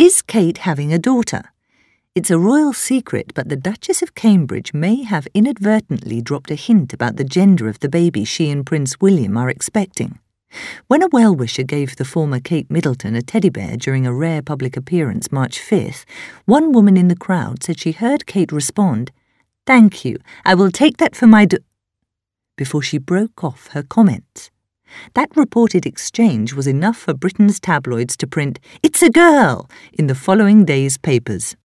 Is Kate having a daughter? It's a royal secret, but the Duchess of Cambridge may have inadvertently dropped a hint about the gender of the baby she and Prince William are expecting. When a well-wisher gave the former Kate Middleton a teddy bear during a rare public appearance March 5th, one woman in the crowd said she heard Kate respond, "Thank you, I will take that for my before she broke off her comments. That reported exchange was enough for Britain's tabloids to print, "It's a girl," in the following day's papers.